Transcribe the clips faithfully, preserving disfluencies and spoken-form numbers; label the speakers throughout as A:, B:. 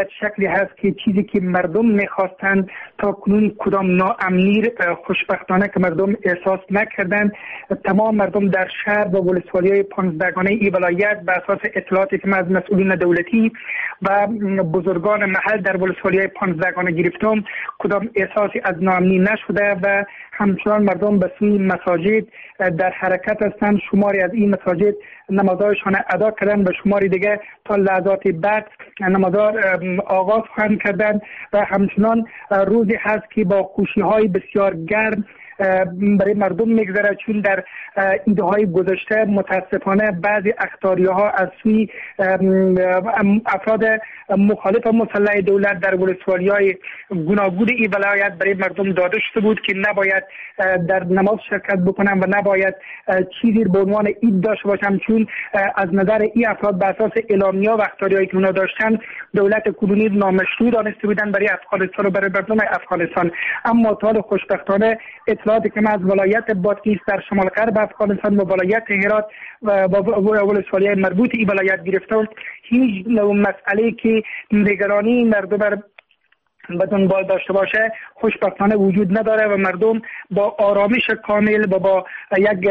A: ولایت شکلی هست که چیزی که مردم میخواستند تا کنون کدام ناامنی خوشبختانه که مردم احساس نکردند. تمام مردم در شهر و ولسوالی‌های پانزدهگانه ای ولایت به اساس اطلاعاتی که من از مسئولین دولتی و بزرگان محل در ولسوالی‌های پانزدهگانه گرفتم کدام احساسی از ناامنی نشده و همچنان مردم به سوی مساجد در حرکت هستند. شماری از این مساجد نمازهایشان ادا کردن و شماری دیگه تا لحظات بعد نمازها آغاز خواهند کردن و همچنان روزی هست که با خوشی‌های بسیار گرم برای مردم میگذره، چون در ایده های گذشته متاسفانه بعضی اخطاری‌ها از سوی افراد مخالف مسلح دولت در ولسوالی‌های گوناگون این ولایت برای مردم داده شده بود که نباید در نماز شرکت بکنن و نباید چیزی به عنوان عید داشته باشن، چون از نظر این افراد به اساس اعلامیه و اخطاری‌هایی که اونا داشتن دولت کلونی نامشروع دانسته بودن برای افغانستان و برای مردم افغانستان. اما تا خوشبختانه اطلاعاتی که من از ولایت بادغیس در شمال غرب افغانستان و ولایت هرات و ولسوالی‌های مربوط این ولایت گرفتم، هیچ نوع مسئله که نگرانی مردم به دنبال داشته باشه خوشبختانه وجود نداره و مردم با آرامش کامل و با یک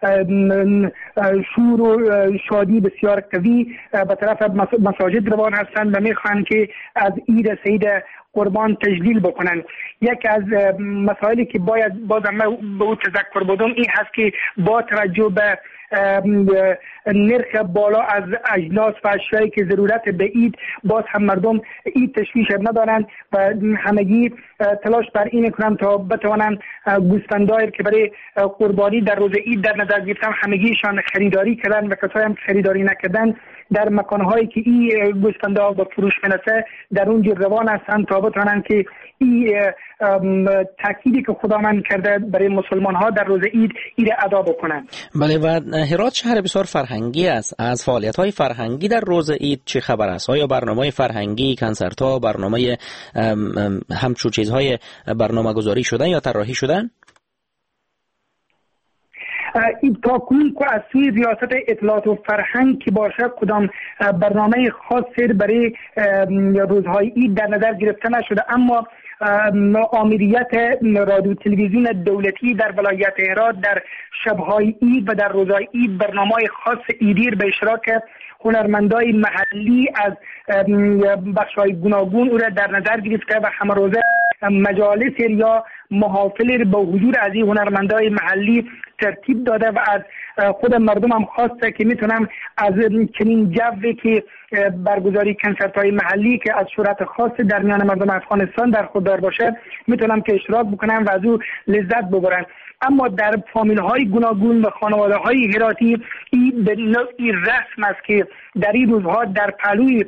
A: شور و شادی بسیار قوی به طرف مساجد روان هستند و میخوان که از عید سعید قربان تجلیل بکنن. یک از مسائلی که باید بازم به او تذکر بدم این هست که با توجه به نرخ بالا از اجناس و اشیایی که ضرورت به عید باز هم مردم عید تشویش ندارند و همگی تلاش بر این میکنن تا بتوانند گوسفندایی که برای قربانی در روز عید در نظر گرفتن همگیشان خریداری کردن و کسایی هم خریداری نکردن در مکانهایی که این گوسفندا به فروش میرسه در اونجا روان هستند تا بتوانند که این تأکیدی که خداوند کرده برای مسلمان ها در روز عید عید ادا بکنند.
B: بله، و هرات شهر بسیار فرهنگی است. از فعالیت های فرهنگی در روز عید چه خبر است؟ آیا برنامه فرهنگی، کنسرت ها، برنامه همچون چیزهای برنامه گذاری شدن یا طراحی شدن؟
A: این تا کنون که از سوی ریاست اطلاعات و فرهنگ که باشه کدام برنامه خاصی برای روزهای عید در نظر گرفته نشده، اما آمریت رادیو تلویزیون دولتی در ولایت هرات در شبهای عید و در روزهای عید برنامه خاص عیدی به اشتراک هنرمندای محلی از بخش‌های گوناگون او را در نظر گرفته و همه روزه مجالس یا محافل با حضور از این هنرمندای محلی ترتیب داده و از خود مردم هم خواسته که میتونم از چنین جوی که برگزاری کنسرت های محلی که از صورت خاص در میان مردم افغانستان در خود دار باشه میتونم که اشتراک بکنم و از او لذت ببرن. اما در فامیل های گوناگون و خانواده های هراتی این به نوعی رسم است که در این روزها در پهلوی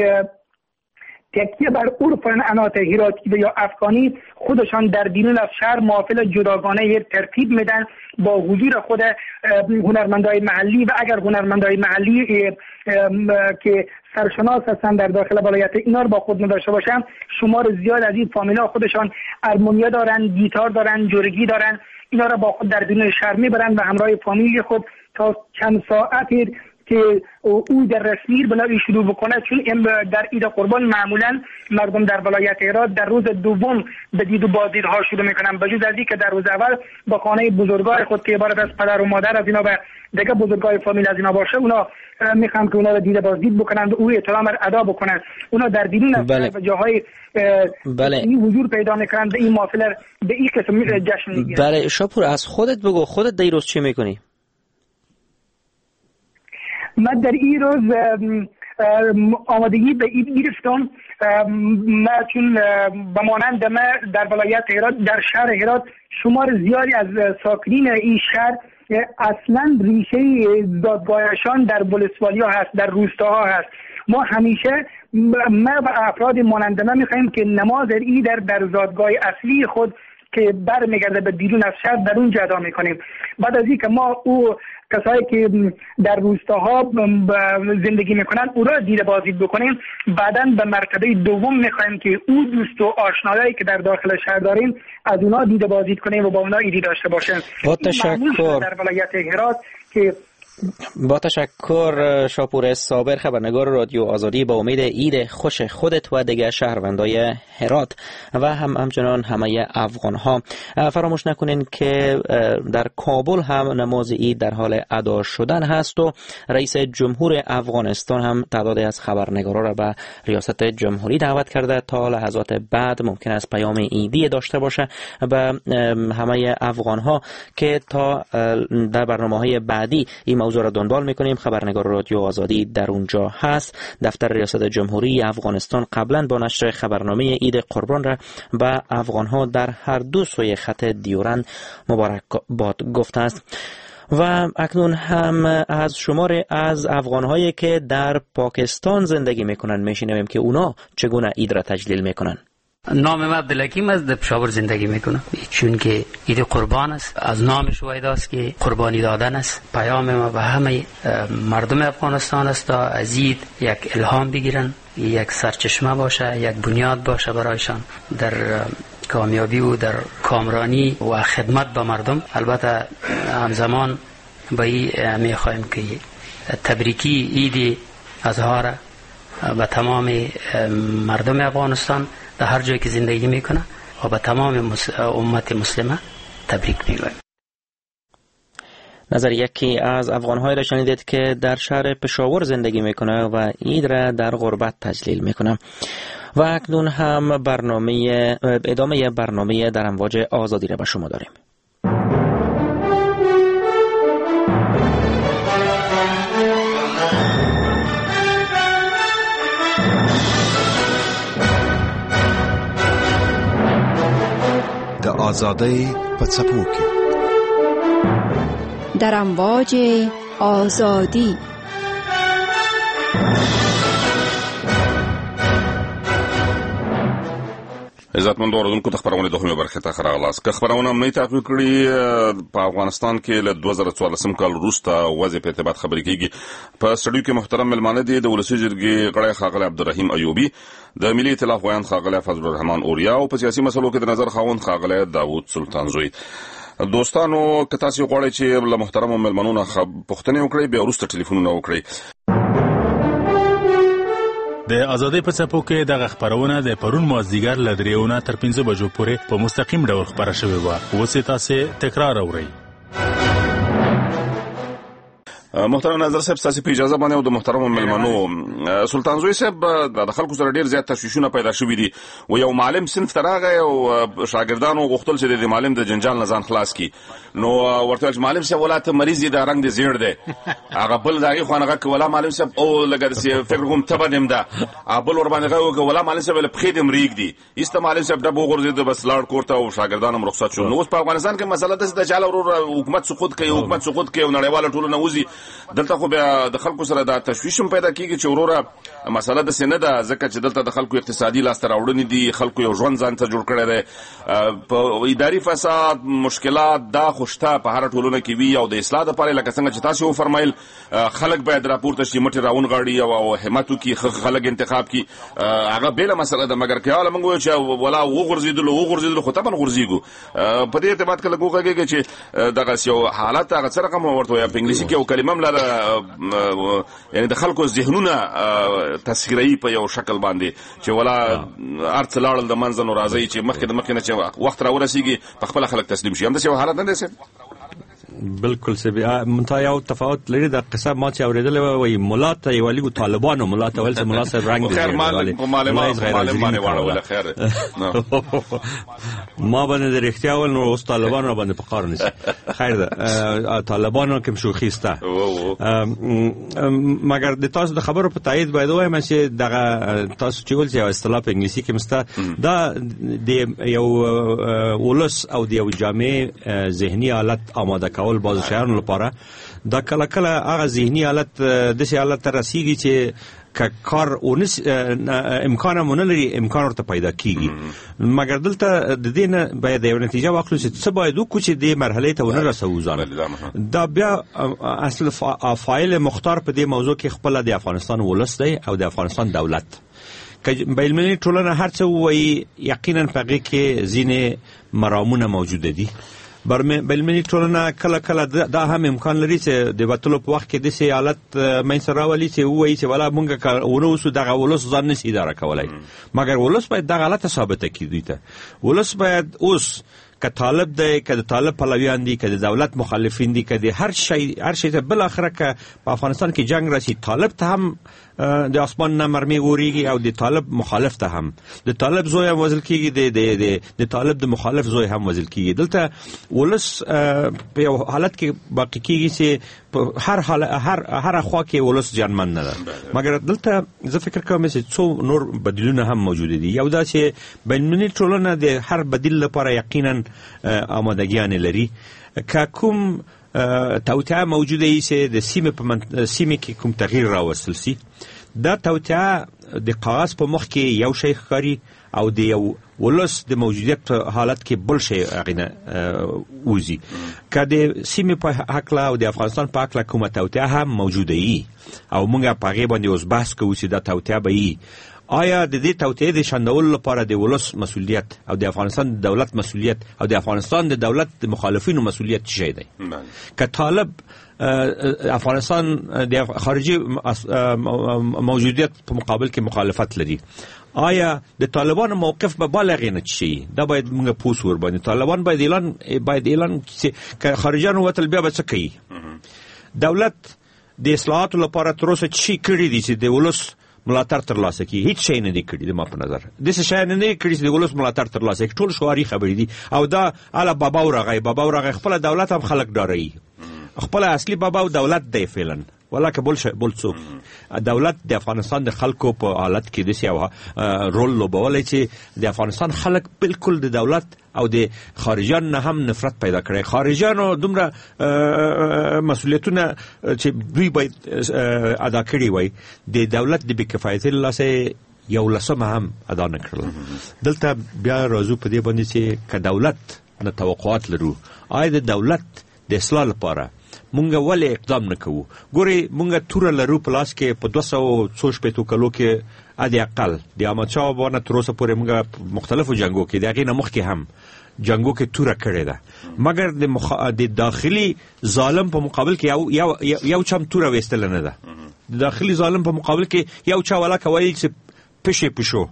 A: تکیه بر عرف عنعنات هراتی و یا افغانی خودشان در بیرون از شهر محافل جداگانه ترتیب میدن با حضور خود هنرمندای محلی و اگر هنرمندای محلی که سرشناس هستن در داخل ولایت اینا رو با خود نداشته باشن، شمار زیاد از این فامیل‌ها خودشان ارمونیا دارن، گیتار دارن، جرگی دارن، اینا رو با خود در بیرون شهر میبرن و همراه فامیل خود تا چند ساعتی که او در رسمیر بنابرای شروع بکنه، چون در عید قربان معمولا مردم در ولایت هرات در روز دوم به دید و بازدیدها شروع میکنن، بجز از این که در روز اول با خانه بزرگای خود که عبارت از پدر و مادر از اینا و دیگه بزرگای فامیل از اینا باشه، اونا میخوان که اونا رو دید بازدید بکنن و او احترام را ادا بکنن. اونا در بیرون از
B: بله.
A: جاهای
B: بله.
A: این حضور پیدا میکنن به این محافل به این قسم جشن میگیرن.
B: بله شاپور، از خودت بگو، خودت در روز چی میکنی؟
A: من در این روز آمادگی به عید گرفتم. من چون به مانند من در ولایت هرات در شهر هرات شمار زیادی از ساکنین این شهر اصلا ریشه زادگاهشان در ولسوالی‌ها هست، در روستاها هست. ما همیشه ما و افراد مانند من می‌خوایم که نماز عید در در زادگاه اصلی خود که برمیگرده به بیرون از شهر در اونجا ادا میکنیم. بعد از اینکه ما او کسایی که در روستاها زندگی میکنن او را دیده بازدید بکنیم، بعداً به مرتبه دوم میخوایم که او دوست و آشنایی که در داخل شهر داریم از اونا دیده بازدید کنیم و با اونا عیدی داشته باشیم.
B: با تشکر.
A: در ولایت هرات که
B: با تشکر شاپور صابر، خبرنگار رادیو آزادی. با امید عید خوش خودت و دیگر شهروندای هرات و هم همچنان همه افغان ها. فراموش نکنین که در کابل هم نماز عید در حال ادا شدن هست و رئیس جمهور افغانستان هم تعدادی از خبرنگارا را به ریاست جمهوری دعوت کرده تا لحظات بعد ممکن است پیام عیدی داشته باشه به همه افغان ها که تا در برنامه‌های بعدی این موضوع را دنبال میکنیم. خبرنگار رادیو آزادی در اونجا هست. دفتر ریاست جمهوری افغانستان قبلا با نشر خبرنامه عید قربان را به افغان ها در هر دو سوی خط دیورند مبارک باد گفته است. و اکنون هم از شمار از افغان هایی که در پاکستان زندگی میکنن میشنویم که اونا چگونه عید را تجلیل میکنن.
C: نام من عبدالحکیم است، در پشاور زندگی میکنم. چون که عید قربان است، از نامش وایداست که قربانی دادن است. پیام ما به همه مردم افغانستان است تا از عید یک الهام بگیرن، یک سرچشمه باشه، یک بنیاد باشه برایشان در کامیابی و در کامرانی و خدمت به مردم. البته همزمان به این میخوایم که تبریکی عید اضحی را به تمام مردم افغانستان در هر جایی که زندگی میکنه و به تمام امت مسلمه تبریک میگویم.
B: نظر یکی از افغان‌های را شنیدید که در شهر پشاور زندگی میکنه و عید را در غربت تجلیل میکنه. و اکنون هم برنامه ادامه برنامه در امواج آزادی را به شما داریم.
D: د آزادۍ په څپو کې
E: در امواج آزادی.
F: عزتمند اوریدونکو ته خبرونه د همې برخې ته ښه راغلاست. که خبرونه هم نه تعقیب کړي، په افغانستان کې له دوه زره څوارلسم کال وروسته وضع په ارتباط خبرې کېږي. په سټډیو کې محترم مېلمانه دي د ولسي جرګې غړی ښاغلی عبدالرحیم ایوبي، د ملي ائتلاف ویاند ښاغلی فضل الرحمن اوریا او په سیاسي مسلو کې د نظر خاوند ښاغلی داود سلطانزوی. دوستانو که تاسو غواړئ چې له محترمو مېلمنو نه پوښتنې وکړئ، بیا وروسته ټلیفونونه وکړئ.
G: د آزادۍ په څپو کې دغه خبرونه د پرون مازدیګر له درېو نه تر پنځه بجو پورې په مستقیم ډول خبره شوې وه. اوس یې تاسې تکرار اورئ.
F: محترم نظر صاحب، تاسو په اجازه باندې او د محترم مېلمنو سلطان زوی صاحب د خلکو سره ډیر زیات تشویشونه پیدا شوي دي و یو معلم صنف ته راغی او شاګردانو غوښتل چې د معلم د جنجال نه ځان خلاص کړي. نو ورته چې معلم صاحب ولاته مریض دی، د رنګ دی زیړ دی. هغه بل دغه خوانغه کولا معلم صاحب او لګر سي فکر کوم ته باندې دا بل ور باندې غو کولا معلم صاحب له پخې دم ریګ دی. ایست معلم صاحب د بوغور دی بس لاړ کوړته او شاګردانو رخصت شو. نو اوس په افغانستان کې مسله ده چې چاله ورو حکومت سقوط کوي، حکومت سقوط کوي او نړیواله ټولنه وزي. دلته خو د خلکو سره د تشویشم پیدا کیږي چې وروره مسله د سینه ده، ځکه چې دلته د خلکو اقتصادي لاسته راوړنې دي، خلکو یو ژوند ځان ته جوړ کړی دی. په اداري فساد مشکلات دا خوشته په هر ټولنه کې وي او د اصلاح لپاره لکه څنګه چې تاسو وفرمایل خلک باید راپورته شي، مټې راون غاړي او همت وکړي، خلک انتخاب کړي. هغه بله مسله ده، مګر کله موږ وایو چې ولا وغورځېدلو وغورځېدلو خو طبعا غورځېږو. په دې ارتباط کې لږ وغږېږي چې دغه یو حالت هغه څه رقم ورته وایي، په انګلیسي کې یو کلمه هم لره، یعنی د خلکو ذهنونه تسخیروي په یو شکل باندې چې ولا ارڅ لاړل د منځنو راځي چې مخکې د مخکې نه چې وخت را ورسیږي په خپل خلک تسلیم شي. هم د یو حالت نه دی.
H: بالکل سبي منتها یو تفاوت لري د قصه ما چې اوریدل وي مولا ته یو لګو طالبانو مولا ته ول چې مولا صاحب رنگ دي. خیر مال معلومات باندې وړول خیر ما باندې د اختیار ول نو اوس طالبانو باندې په قار نشي. خیر ده طالبانو کوم شوخیسته. مګر د تاسو د خبرو په تایید باید وایم چې دغه تاسو چې ول چې اصطلاح په انګلیسي کې مسته دا د یو ولس او د یو جامع ذهني حالت آماده کول بعض شیانو لپاره دا کله کله هغه ذهني حالت د شي حالت رسیږي چې که کار اونس امکان مونږ لري امکان ورته پیدا کیږي. مګر دلته د دې نه باید یو نتیجه واخلو چې څه باید وکړو چې د مرحله ته ونه رسو ځان. دا بیا اصل فایل مختار په دې موضوع کې خپل د افغانستان ولس دی او د افغانستان دولت که بین‌المللي ټولنه هر څه وایي یقینا په هغې کې ځینې مرامونه موجوده دي بلمنی ټولنه کله کله دا هم امکان لري چې د وټلو په وخت کې د سي حالت منځ راولي چې وایي چې ولا مونږه ونه وسو دغه ولوس ځان نشي اداره کولای مګر ولوس باید دغه غلطه ثابته کړي ته ولوس باید اوس که طالب دی که د طالب پلویان دي که د دولت مخالفین دي که د هر شی هر شی ته بل اخره که په افغانستان کې جنگ راشي طالب ته هم د اسمان نه مرمي وريږي او د طالب مخالف ته هم د طالب زوی هم وزل کیږي د د د طالب د مخالف زوی هم وزل کیږي دلته ولس په یو حالت کې باقی کیږي چې هر حال هر هر خوا کې ولس جنمن نه ده مګر دلته زه فکر کوم چې څو نور بدیلونه هم موجود دي یو دا چې بین‌المللي ټولنه د هر بدیل لپاره یقینا آمادګیان لري که کوم توطئه موجوده ای چې د سیمه په سیمه کې کوم تغییر راوستل سي دا توطئه د قاص په مخ کې یو شی ښکاري او د یو ولس د موجودیت په حالت کې بل شی غینه وزي که د سیمه په حق لا او د افغانستان په حق لا کومه توطئه هم موجوده ای او موږ په غیبه باندې اوس بحث کوو چې دا توطئه به ای آیا د دې توطئه د شندول لپاره د ولس مسؤلیت او د افغانستان د دولت مسؤلیت او د افغانستان د دولت د مخالفینو مسؤلیت څه شي دی که طالب افغانستان د خارجي موجودیت په مقابل کې مخالفت لري آیا د طالبانو موقف به بالغ نه شي دا باید موږ پوس ور باندې طالبان باید اعلان باید اعلان چې خارجيانو وتل بیا به څه کوي دولت د اصلاحاتو لپاره تر اوسه شي کړی دي چې د ولس ملاتړ ترلاسه کی هیڅ شی نه دی کړی د ما په نظر د څه شی نه دی کړی چې د ولس ملاتړ ترلاسه کی ټول شواري خبرې دي او دا اله بابا ورغی بابا ورغی خپل دولت هم خلک ډاري خپل اصلي بابا او دولت دی فعلا ولکه بل شي بل څوک دولت د افغانستان د خلکو په حالت کې د سیاو رول لوبولای چې د افغانستان خلک بالکل د دولت او د خارجيان نه هم نفرت پیدا کړي خارجيانو دومره مسؤلیتونه چې دوی باید ادا کړي وای د دولت د بکفایت لاسه یو لسمه هم ادا نه کړل دلته بیا راځو په دې باندې چې ک دولت نه توقعات لرو آیا د دولت د اصلاح لپاره مونږ ولې اقدام نکوو ګوري مونږ تور لرو پلاس کې په دوه سوه څوش پېتو کلو کې ادي اقل د احمد شاه بابا تر اوسه پورې مونږ مختلفو جنگو کې دغه نه مخکې هم جنگو کې تور کړی ده مګر د مخ... د داخلي ظالم په مقابل کې یو یو یو چم تور وستل نه ده د داخلي ظالم په مقابل کې یو چا ولا کوي چې پښې پښو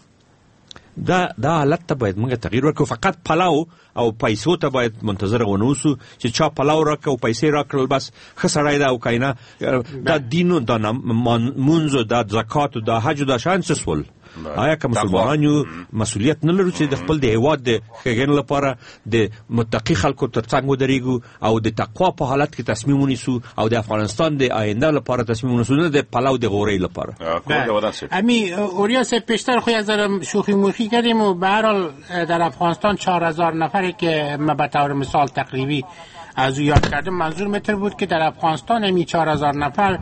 H: دا دا حالت ته باید موږ تغییر ورکړو فقط پلاو او پیسو ته باید منتظر ونوسو چې چا پلاو راکړو او پیسې راکړل بس خسرای دا او کینا دا دینو دا منځو دا زکات دا حج دا شان سسول آیا که مسلمانانو مسؤلیت نه لرو چې د خپل د هیواد د ښېګڼې لپاره د متقي خلکو تر څنګ ودرېږو او د تقوا په حالت کې تصمیم ونیسو او د افغانستان د آینده لپاره تصمیم ونیسو نه د پلاو د غورۍ لپاره
I: امی اوریا صاحب پیشتر خو از شوخی موخی کردیم و به هر حال در افغانستان چهار هزار نفری که ما به طور مثال تقریبی از او یاد کردم منظور متر بود که در افغانستان امی چهار هزار نفر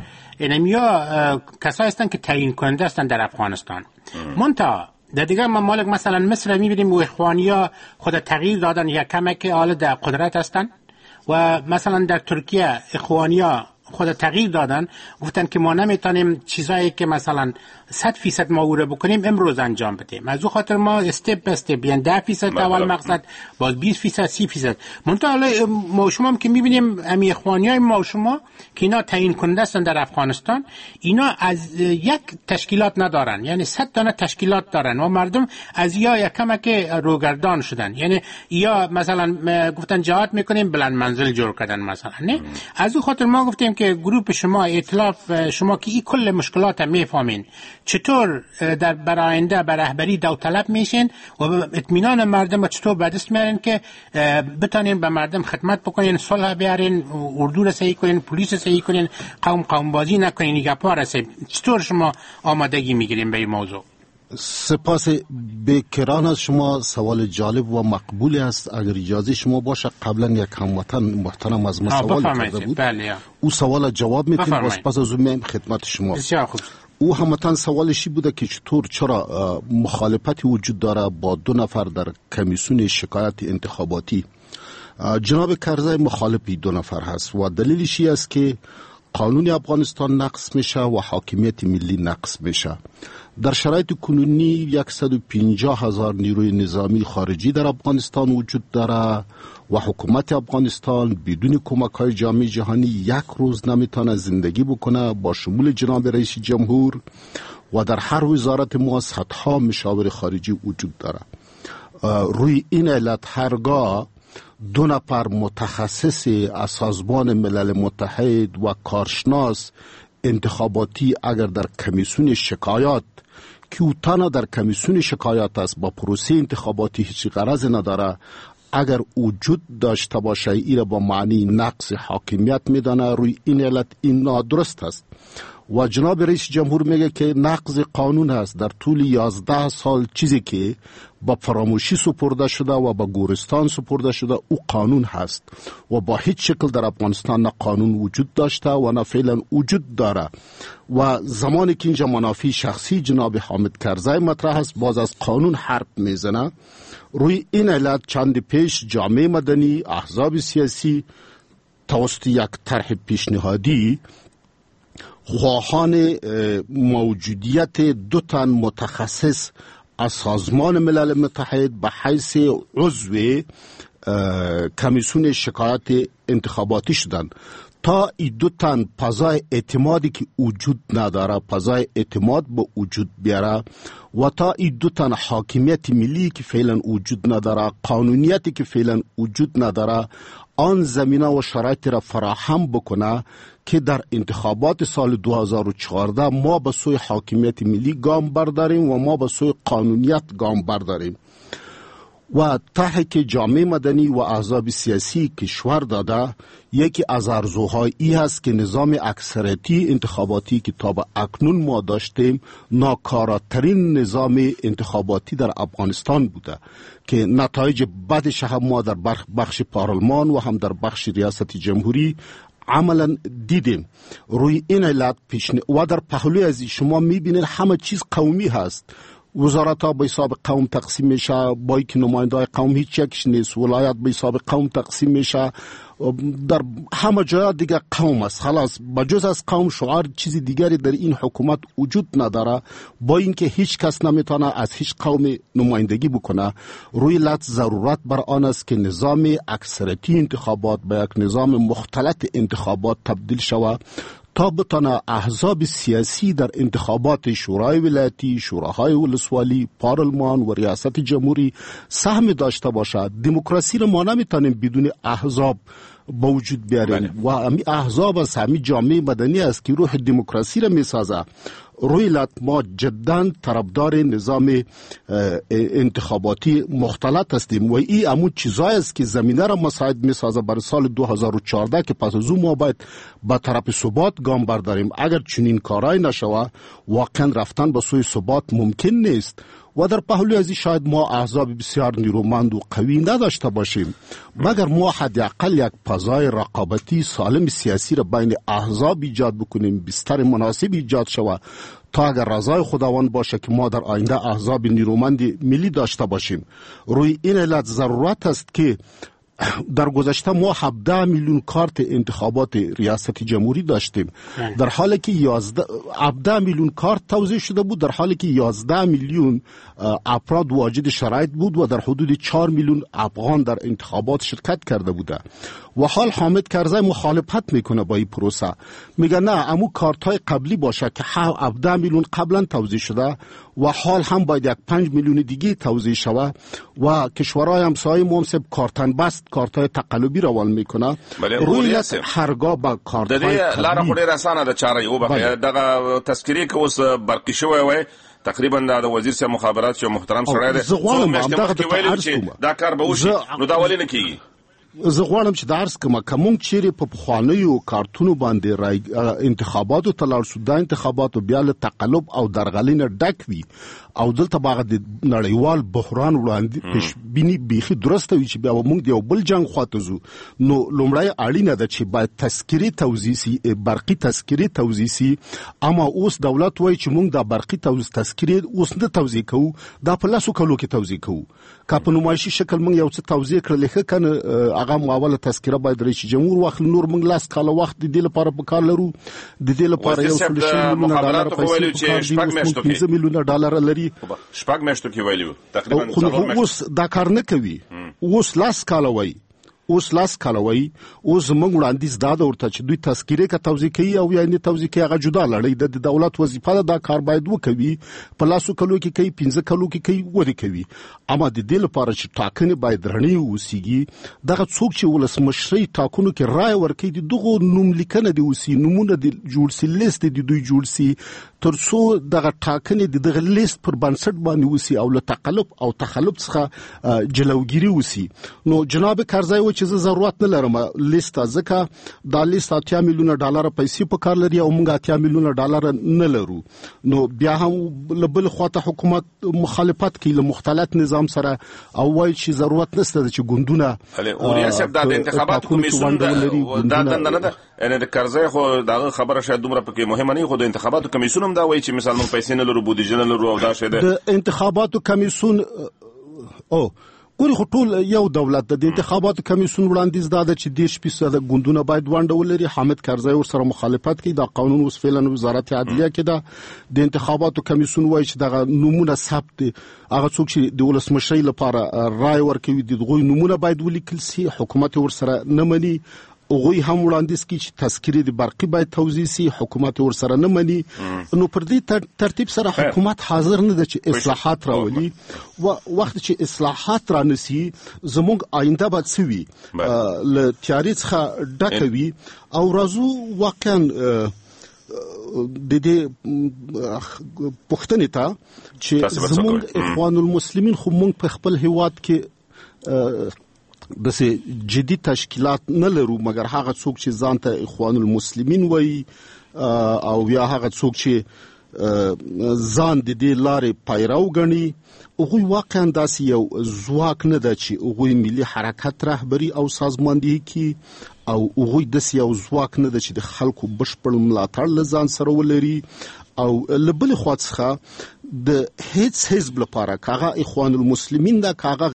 I: اینمیا کسایی هستند که تعیین کننده هستند در افغانستان منتها در دیگر ممالک مثلا مصر میبینیم و اخوانیا خود تغییر دادن یا کمک حال در قدرت هستند و مثلا در ترکیه اخوانیا خود تغییر دادن گفتن که ما نمیتونیم چیزایی که مثلا صد فیصد ما او رو بکنیم امروز انجام بدیم از او خاطر ما استپ به استپ بیان ده فیصد اول مقصد باز بیست فیصد سی فیصد منتها ما شما هم که میبینیم امی اخوانیای ما شما که اینا تعیین کننده هستن در افغانستان اینا از یک تشکیلات ندارن یعنی صد تا تشکیلات دارن و مردم از یا یک کمک روگردان شدن یعنی یا مثلا گفتن جهاد میکنیم بلند منزل جور کردن مثلا نه از او خاطر ما گفتیم که گروه شما ائتلاف شما که این کل مشکلات میفهمین چطور در براینده بر رهبری داوطلب میشین و اطمینان مردم چطور به دست میارین که بتونین به مردم خدمت بکنین صلح بیارین اردو را صحیح کنین پلیس صحیح کنین قوم قوم بازی نکنین گپا را صحیح چطور شما آمادگی میگیرین به این موضوع
J: سپاس بکران از شما سوال جالب و مقبولی است اگر اجازه شما باشه قبلا یک هموطن محترم از ما سوال کرده بود
I: بله.
J: او سوال جواب میتیم و سپاس از اون میم خدمت شما
I: بسیار خوب
J: او هموطن سوالشی بوده که چطور چرا مخالفتی وجود داره با دو نفر در کمیسیون شکایت انتخاباتی جناب کرزی مخالفی دو نفر هست و دلیلش این است که قانون افغانستان نقض میشه و حاکمیت ملی نقض میشه در شرایط کنونی صد و پنجاه هزار نیروی نظامی خارجی در افغانستان وجود داره و حکومت افغانستان بدون کمک های جامعه جهانی یک روز نمیتونه زندگی بکنه، با شمول جناب رئیس جمهور. و در هر وزارت ما صدها مشاور خارجی وجود داره. روی این علت هرگاه دو نفر متخصص از سازمان ملل متحد و کارشناس انتخاباتی اگر در کمیسیون شکایات که او تنها در کمیسیون شکایات است، با پروسه انتخاباتی هیچ غرض نداره، اگر وجود داشته باشه ای را با معنی نقص حاکمیت میدانه. روی این علت این نادرست است. و جناب رئیس جمهور میگه که نقض قانون است. در طول یازده سال چیزی که با فراموشی سپرده شده و با گورستان سپرده شده او قانون هست و با هیچ شکل در افغانستان نه قانون وجود داشته و نه فعلا وجود داره. و زمانی که اینجا منافع شخصی جناب حامد کرزی مطرح است، باز از قانون حرف میزنه. روی این علت چند پیش جامعه مدنی، احزاب سیاسی توسط یک طرح پیشنهادی خواهان موجودیت دو تن متخصص از سازمان ملل متحد به حیث عضو کمیسیون شکایت انتخاباتی شدن تا این دو تن پزای اعتمادی که وجود نداره پزای اعتماد به وجود بیاره و تا این دو تن حاکمیت ملی که فعلا وجود نداره، قانونیتی که فعلا وجود نداره، آن زمینه و شرایط را فراهم بکنه که در انتخابات سال دو هزار و چهارده ما به سوی حاکمیت ملی گام برداریم و ما به سوی قانونیت گام برداریم. و طرحی که جامعه مدنی و احزاب سیاسی کشور داده، یکی از ارزوهای ای هست که نظام اکثریتی انتخاباتی که تا به اکنون ما داشتیم ناکاراترین نظام انتخاباتی در افغانستان بوده که نتایج بدش هم ما در بخش پارلمان و هم در بخش ریاست جمهوری عملا دیدیم. روی این علت پیشن و در پهلوی از شما میبینید همه چیز قومی هست. وزارت ها به حساب قوم تقسیم میشه، با اینکه نماینده های قوم هیچ یکش نیست. ولایت به حساب قوم تقسیم میشه، در همه جای دیگه قوم است. خلاص بجز از قوم شعار چیزی دیگری در این حکومت وجود نداره، با اینکه هیچ کس نمیتونه از هیچ قوم نمایندگی بکنه. روی لط ضرورت بر آن است که نظام اکثریتی انتخابات به یک نظام مختلط انتخابات تبدیل شود تا بتانه احزاب سیاسی در انتخابات شورای ولایتی، شوراهای ولسوالی، پارلمان و ریاست جمهوری سهم داشته باشد. دموکراسی را ما نمیتونیم بدون احزاب با وجود بیاریم و امی احزاب از همی جامعه مدنی است که روح دموکراسی را میسازه. روی لط ما جدا طرفدار نظام انتخاباتی مختلط هستیم و این همون چیزایی است که زمینه را مساعد میسازه برای سال دو هزار و چهارده که پس از اون ما باید به طرف ثبات گام برداریم. اگر چنین کارای نشوه واقعا رفتن به سوی ثبات ممکن نیست و در پهلوی از شاید ما احزاب بسیار نیرومند و قوی نداشته باشیم، مگر ما حداقل یک فضای رقابتی سالم سیاسی را بین احزاب ایجاد بکنیم، بستر مناسب ایجاد شود تا اگر رضای خداوند باشه که ما در آینده احزاب نیرومند ملی داشته باشیم. روی این علت ضرورت است که در گذشته ما هفده میلیون کارت انتخابات ریاست جمهوری داشتیم، در حالی که هفده میلیون کارت توزیع شده بود، در حالی که یازده میلیون افراد واجد شرایط بود و در حدود چهار میلیون افغان در انتخابات شرکت کرده بوده. و حال حامد کرزی مخالفت میکنه با این پروسه، میگه نه امو کارت های قبلی باشه که هفده میلیون قبلا توزیع شده و حال هم باید یک پنج میلیون دیگه توزیع شود و کشورهای همسایه ممسب کارتن بست کارت های تقلبی روان میکنه. روی هرگاه با کارت های قبلی
F: لاره خو ډیره اسانه ده چاره یو بخیر دغه تذکری که اوس برقی شوی وای تقریبا د وزیر صاحب مخابرات چې محترم سره ده
J: زغوانم هم دغه ته عرض کوم
F: دا کار به وشي نو دا ولې نه کیږي.
J: زه غواړم چې د عرض کومه کوم چیرې په پخوانیو کارتونو باندې انتخاباتو ته لاړ شو، دا انتخاباتو بیا له تقلب او درغلینه ډک وي او دلته باغ د نړیوال بحران وړاندې بینی بیخي درسته وي چې بیا موږ د یو بل جنگ خواته ځو نو لومړی اړینه ده چې باید تذکرې توزیع سي برقي تذکرې توزیع سي اما اوس دولت وایي چې موږ د برقي تذکرې اوس نه توزیع کوو دا په لاسو کلو کې توزیع کوو که په نمایشي شکل موږ یو څه توزیع کړل ښه کنه هغه معاوله تذکره باید رئیس جمهور واخلي نور موږ لاس کاله وخت د دې لپاره په کار لرو د دې لپاره یو څه میلیونه ډالر پیسې پنځه میلیونه ډالر لري
F: شپږ میاشتو کې ویلو تقریبا
J: اوس دا کار نه کوي اوس لاس کاله وایي اوس لاس کالوي اوس موږ وړاندیز دا ورته چې دوی تذکره کا توزیع کوي او یا نه توزیع کوي هغه جدا لړۍ د دولت وظیفه ده دا کار باید وکوي په لاسو کلو کې کوي پنځه کلو کې کوي ودی کوي اما د دې لپاره چې ټاکنې باید رڼې وسیږي دغه څوک چې ولسمشري ټاکنو کې رائے ورکړي د دغه نوم لیکنه دی وسی نمونه د جوړ سي لیست دی دوی جوړ سي ترڅو دغه ټاکنې د دغه لیست پر بنسټ باندې وسی او له تقلب او تخلف څخه جلوګیری وسی نو جناب کارزای و چې زه ضرورت نه لرم لیست ځکه دا لیست اتیا میلیونه ډالر پیسې په کار لري او موږ اتیا میلیونه ډالر نه لرو نو بیا هم لبل خواته حکومت مخالفت کوي له مختلط نظام سره او وایي چې ضرورت نشته چې ګوندونه
F: او ریاست د انتخاباتو کمیسیون دا دنده نه ده ان د کارزای خو دا خبره شاید دومره پکې مهمه نه خو د انتخاباتو کمیسیون هم دا وایي چې مثلا موږ پیسې نه لرو بودیجه نه لرو او دا شی ده
J: د انتخاباتو کمیسیون او ګوري خو ټول یو دولت د انتخاباتو کمیسیون وړاندیز دا ده چې دیش فیصد ګوندونه باید ونډه ولري حامد کارزای ور سره مخالفت کوي دا قانون اوس فعلا وزارت عدلیه کې ده د انتخاباتو کمیسیون وایي چې دغه نمونه ثبت هغه څوک چې د ولسمشرۍ لپاره رائے ورکوي دغه نمونه باید ولیکل سي حکومت ور سره نه مني اوغوی هم وړاندیز کی چې تذکرې د برقي باید توزیع سي حکومت ور سره نه مني نو پر دې ترتیب سره حکومت حاضر نه ده چې اصلاحات راولي وخت چې اصلاحات را نسی زموږ آینده به څه وي له تیاري څخه ډکه وي او راځو واقعا د دې پوښتنې ته چې زموږ اخوان المسلمین خو موږ په خپل هیواد کې بس جدي تشکیلات نه لرو مګر هغه څوک چې ځان ته اخوان المسلمین وایي او یا هغه څوک چې ځان د دې لارې پیرو ګڼي هغوی واقعا داسې یو ځواک نه ده چې هغوی ملي حرکت رهبري او سازماندهي کړي او هغوی داسې یو ځواک نه ده چې د خلکو بشپړ ملاتړ له ځان سره ولري او له بلې خوا څخه د هیڅ حزب لپاره کاغه اخوان المسلمین دا کاغه